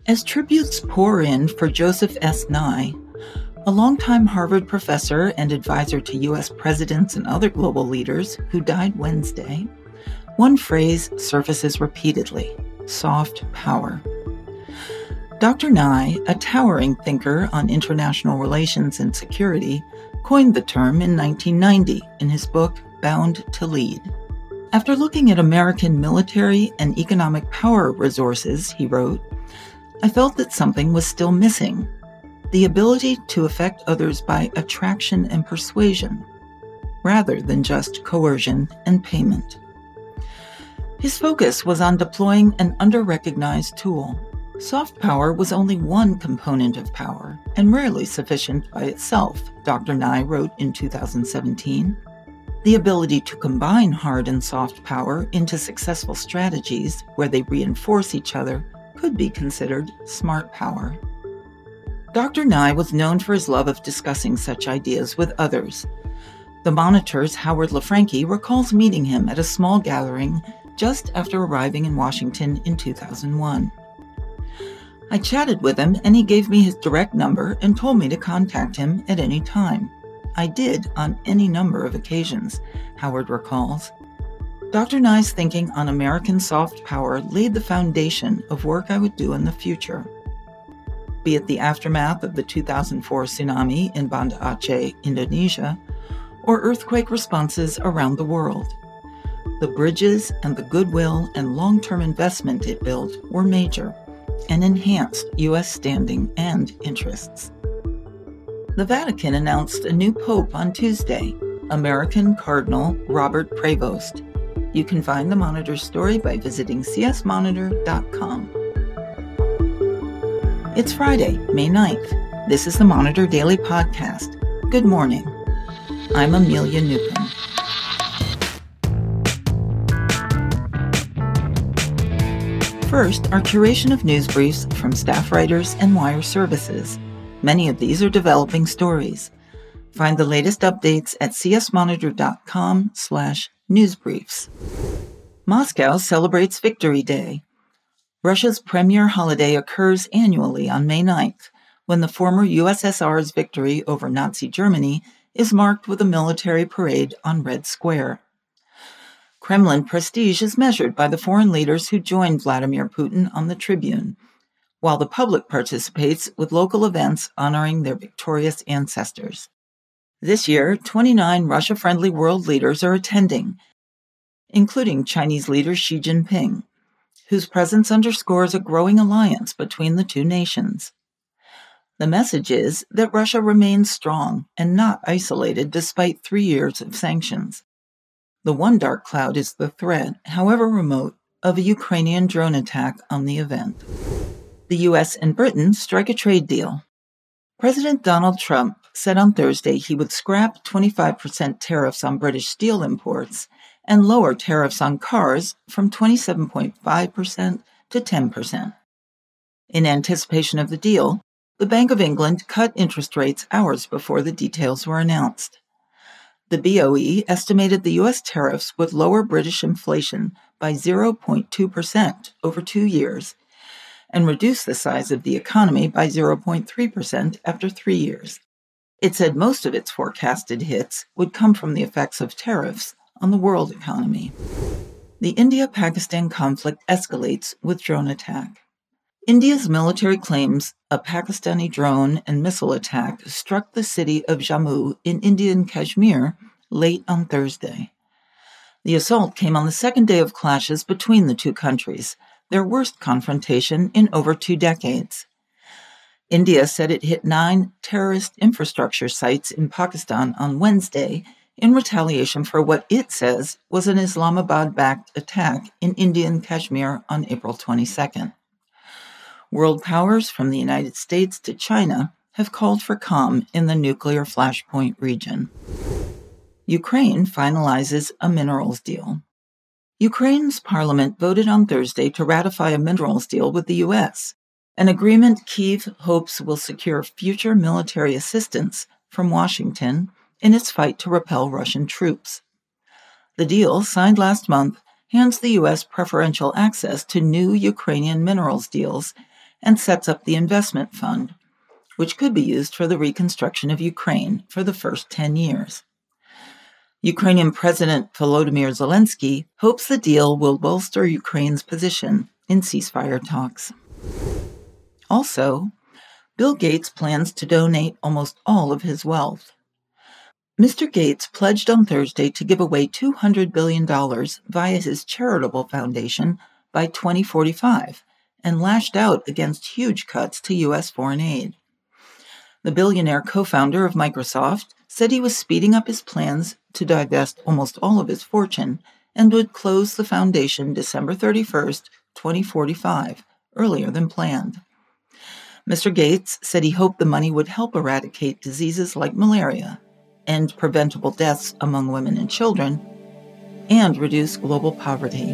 As tributes pour in for Joseph S. Nye, a longtime Harvard professor and advisor to U.S. presidents and other global leaders who died Wednesday, one phrase surfaces repeatedly: soft power. Dr. Nye, a towering thinker on international relations and security, coined the term in 1990 in his book Bound to Lead. After looking at American military and economic power resources, he wrote, I felt that something was still missing: the ability to affect others by attraction and persuasion, rather than just coercion and payment. His focus was on deploying an under-recognized tool. Soft power was only one component of power, and rarely sufficient by itself, Dr. Nye wrote in 2017. The ability to combine hard and soft power into successful strategies where they reinforce each other could be considered smart power. Dr. Nye was known for his love of discussing such ideas with others. The Monitor's Howard LaFranchi recalls meeting him at a small gathering just after arriving in Washington in 2001. I chatted with him and he gave me his direct number and told me to contact him at any time. I did on any number of occasions, Howard recalls. Dr. Nye's thinking on American soft power laid the foundation of work I would do in the future. Be it the aftermath of the 2004 tsunami in Banda Aceh, Indonesia, or earthquake responses around the world. The bridges and the goodwill and long-term investment it built were major and enhanced U.S. standing and interests. The Vatican announced a new pope on Tuesday, American Cardinal Robert Prevost. You can find the Monitor's story by visiting csmonitor.com. It's Friday, May 9th. This is the Monitor Daily Podcast. Good morning. I'm Amelia Newcomb. First, our curation of news briefs from staff writers and wire services. Many of these are developing stories. Find the latest updates at csmonitor.com/newsbriefs. Moscow celebrates Victory Day. Russia's premier holiday occurs annually on May 9th, when the former USSR's victory over Nazi Germany is marked with a military parade on Red Square. Kremlin prestige is measured by the foreign leaders who joined Vladimir Putin on the Tribune, while the public participates with local events honoring their victorious ancestors. This year, 29 Russia-friendly world leaders are attending, including Chinese leader Xi Jinping, whose presence underscores a growing alliance between the two nations. The message is that Russia remains strong and not isolated despite 3 years of sanctions. The one dark cloud is the threat, however remote, of a Ukrainian drone attack on the event. The U.S. and Britain strike a trade deal. President Donald Trump said on Thursday he would scrap 25% tariffs on British steel imports and lower tariffs on cars from 27.5% to 10%. In anticipation of the deal, the Bank of England cut interest rates hours before the details were announced. The BOE estimated the U.S. tariffs would lower British inflation by 0.2% over 2 years and reduce the size of the economy by 0.3% after 3 years. It said most of its forecasted hits would come from the effects of tariffs on the world economy. The India-Pakistan conflict escalates with drone attack. India's military claims a Pakistani drone and missile attack struck the city of Jammu in Indian Kashmir late on Thursday. The assault came on the second day of clashes between the two countries, their worst confrontation in over 2 decades. India said it hit 9 terrorist infrastructure sites in Pakistan on Wednesday in retaliation for what it says was an Islamabad-backed attack in Indian Kashmir on April 22nd. World powers from the United States to China have called for calm in the nuclear flashpoint region. Ukraine finalizes a minerals deal. Ukraine's parliament voted on Thursday to ratify a minerals deal with the U.S., an agreement Kyiv hopes will secure future military assistance from Washington in its fight to repel Russian troops. The deal, signed last month, hands the U.S. preferential access to new Ukrainian minerals deals and sets up the investment fund, which could be used for the reconstruction of Ukraine for the first 10 years. Ukrainian President Volodymyr Zelensky hopes the deal will bolster Ukraine's position in ceasefire talks. Also, Bill Gates plans to donate almost all of his wealth. Mr. Gates pledged on Thursday to give away $200 billion via his charitable foundation by 2045 and lashed out against huge cuts to U.S. foreign aid. The billionaire co-founder of Microsoft said he was speeding up his plans to divest almost all of his fortune and would close the foundation December 31st, 2045, earlier than planned. Mr. Gates said he hoped the money would help eradicate diseases like malaria, end preventable deaths among women and children, and reduce global poverty.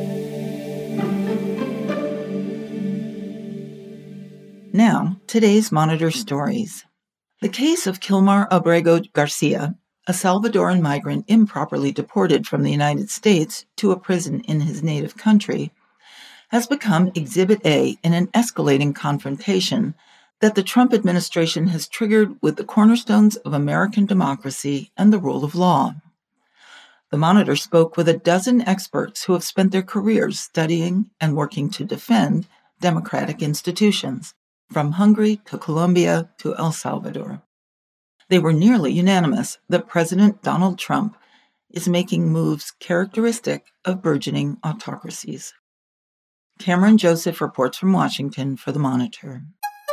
Now, today's Monitor stories. The case of Kilmar Abrego Garcia, a Salvadoran migrant improperly deported from the United States to a prison in his native country, has become Exhibit A in an escalating confrontation that the Trump administration has triggered with the cornerstones of American democracy and the rule of law. The Monitor spoke with a dozen experts who have spent their careers studying and working to defend democratic institutions, from Hungary to Colombia to El Salvador. They were nearly unanimous that President Donald Trump is making moves characteristic of burgeoning autocracies. Cameron Joseph reports from Washington for The Monitor.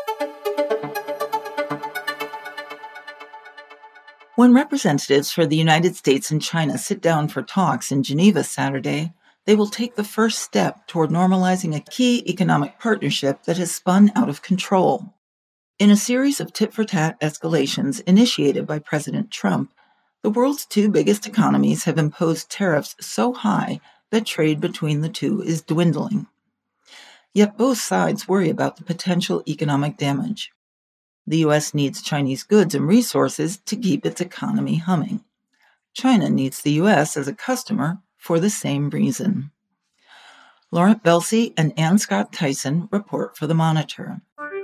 When representatives for the United States and China sit down for talks in Geneva Saturday, they will take the first step toward normalizing a key economic partnership that has spun out of control. In a series of tit-for-tat escalations initiated by President Trump, the world's two biggest economies have imposed tariffs so high that trade between the two is dwindling. Yet both sides worry about the potential economic damage. The U.S. needs Chinese goods and resources to keep its economy humming. China needs the U.S. as a customer for the same reason. Laurent Belsey and Ann Scott Tyson report for The Monitor.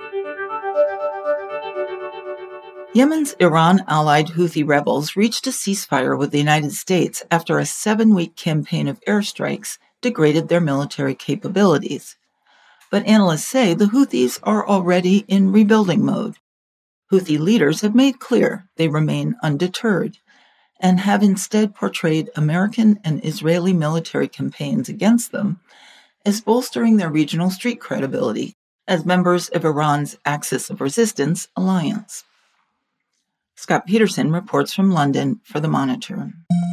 Yemen's Iran-allied Houthi rebels reached a ceasefire with the United States after a 7-week campaign of airstrikes degraded their military capabilities. But analysts say the Houthis are already in rebuilding mode. Houthi leaders have made clear they remain undeterred and have instead portrayed American and Israeli military campaigns against them as bolstering their regional street credibility as members of Iran's Axis of Resistance alliance. Scott Peterson reports from London for The Monitor.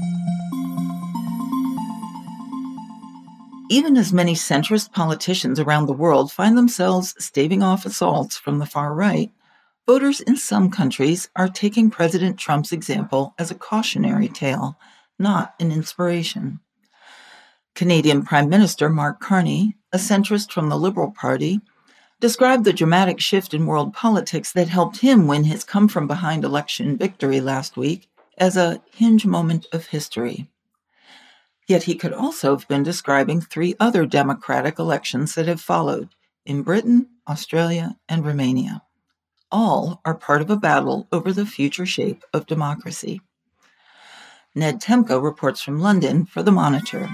Even as many centrist politicians around the world find themselves staving off assaults from the far right, voters in some countries are taking President Trump's example as a cautionary tale, not an inspiration. Canadian Prime Minister Mark Carney, a centrist from the Liberal Party, described the dramatic shift in world politics that helped him win his come-from-behind election victory last week as a hinge moment of history. Yet he could also have been describing 3 other democratic elections that have followed in Britain, Australia, and Romania. All are part of a battle over the future shape of democracy. Ned Temko reports from London for The Monitor.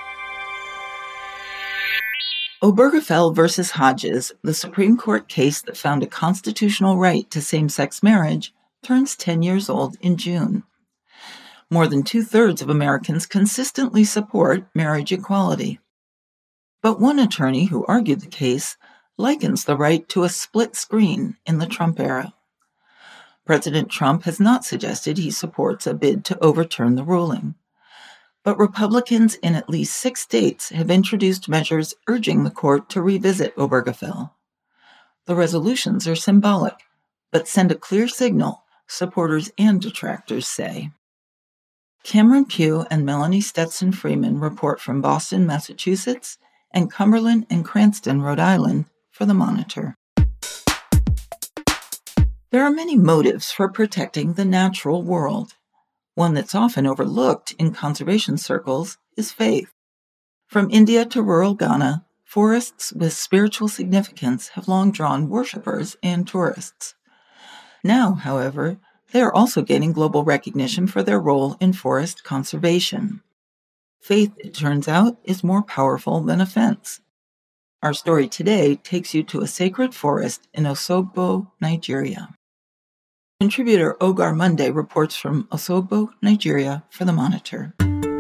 Obergefell versus Hodges, the Supreme Court case that found a constitutional right to same-sex marriage, turns 10 years old in June. More than 2/3 of Americans consistently support marriage equality. But one attorney who argued the case likens the right to a split screen in the Trump era. President Trump has not suggested he supports a bid to overturn the ruling. But Republicans in at least 6 states have introduced measures urging the court to revisit Obergefell. The resolutions are symbolic, but send a clear signal, supporters and detractors say. Cameron Pugh and Melanie Stetson Freeman report from Boston, Massachusetts, and Cumberland and Cranston, Rhode Island, for The Monitor. There are many motives for protecting the natural world. One that's often overlooked in conservation circles is faith. From India to rural Ghana, forests with spiritual significance have long drawn worshippers and tourists. Now, however, they are also gaining global recognition for their role in forest conservation. Faith, it turns out, is more powerful than offense. Our story today takes you to a sacred forest in Osogbo, Nigeria. Contributor Ogar Monday reports from Osogbo, Nigeria for The Monitor.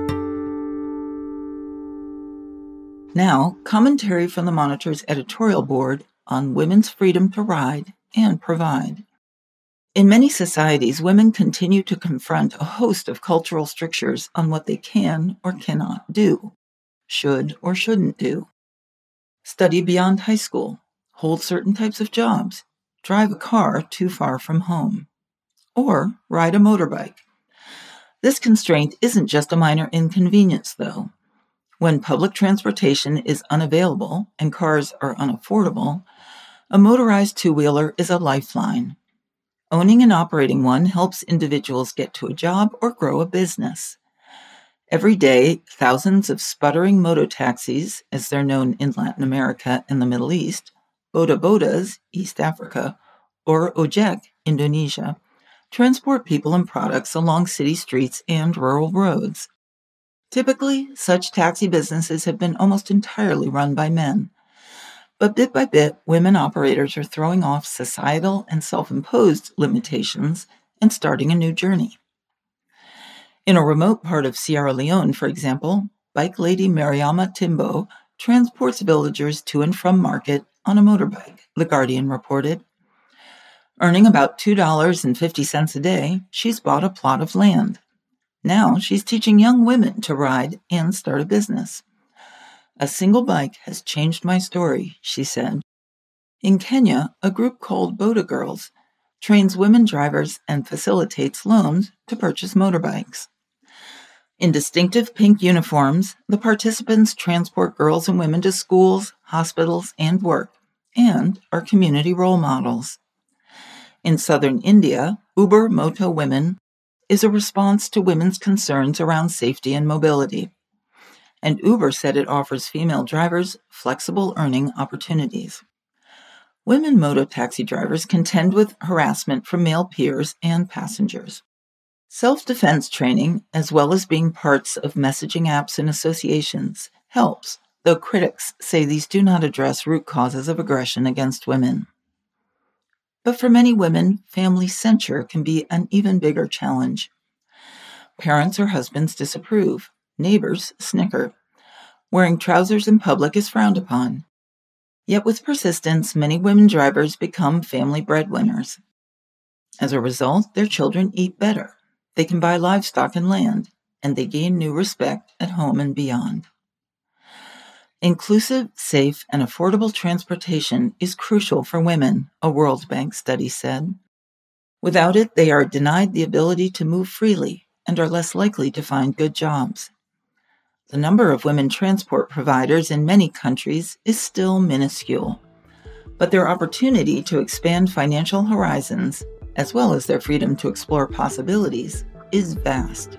Now, commentary from The Monitor's editorial board on women's freedom to ride and provide. In many societies, women continue to confront a host of cultural strictures on what they can or cannot do, should or shouldn't do. Study beyond high school, hold certain types of jobs, drive a car too far from home, or ride a motorbike. This constraint isn't just a minor inconvenience, though. When public transportation is unavailable and cars are unaffordable, a motorized two-wheeler is a lifeline. Owning and operating one helps individuals get to a job or grow a business. Every day, thousands of sputtering mototaxis, as they're known in Latin America and the Middle East, boda-bodas, East Africa, or ojek, Indonesia, transport people and products along city streets and rural roads. Typically, such taxi businesses have been almost entirely run by men. But bit by bit, women operators are throwing off societal and self-imposed limitations and starting a new journey. In a remote part of Sierra Leone, for example, bike lady Mariama Timbo transports villagers to and from market on a motorbike, The Guardian reported. Earning about $2.50 a day, she's bought a plot of land. Now she's teaching young women to ride and start a business. A single bike has changed my story, she said. In Kenya, a group called Boda Girls trains women drivers and facilitates loans to purchase motorbikes. In distinctive pink uniforms, the participants transport girls and women to schools, hospitals, and work, and are community role models. In southern India, Uber Moto Women is a response to women's concerns around safety and mobility. And Uber said it offers female drivers flexible earning opportunities. Women mototaxi drivers contend with harassment from male peers and passengers. Self-defense training, as well as being parts of messaging apps and associations, helps, though critics say these do not address root causes of aggression against women. But for many women, family censure can be an even bigger challenge. Parents or husbands disapprove. Neighbors snicker. Wearing trousers in public is frowned upon. Yet with persistence, many women drivers become family breadwinners. As a result, their children eat better. They can buy livestock and land, and they gain new respect at home and beyond. Inclusive, safe, and affordable transportation is crucial for women, a World Bank study said. Without it, they are denied the ability to move freely and are less likely to find good jobs. The number of women transport providers in many countries is still minuscule, but their opportunity to expand financial horizons, as well as their freedom to explore possibilities, is vast.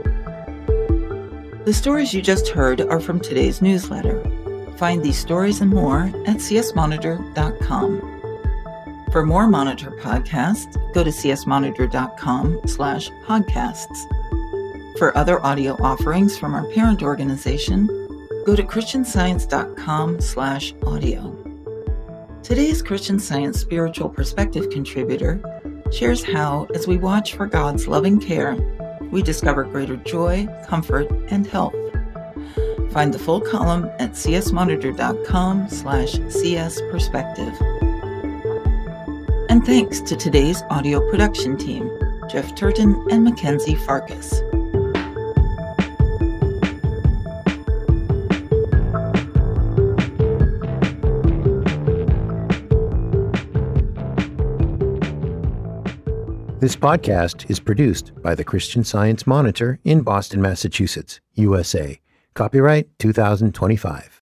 The stories you just heard are from today's newsletter. Find these stories and more at csmonitor.com. For more Monitor podcasts, go to csmonitor.com/podcasts. For other audio offerings from our parent organization, go to christianscience.com/audio. Today's Christian Science Spiritual Perspective contributor shares how, as we watch for God's loving care, we discover greater joy, comfort, and health. Find the full column at csmonitor.com/csperspective. And thanks to today's audio production team, Jeff Turton and Mackenzie Farkas. This podcast is produced by the Christian Science Monitor in Boston, Massachusetts, USA. Copyright 2025.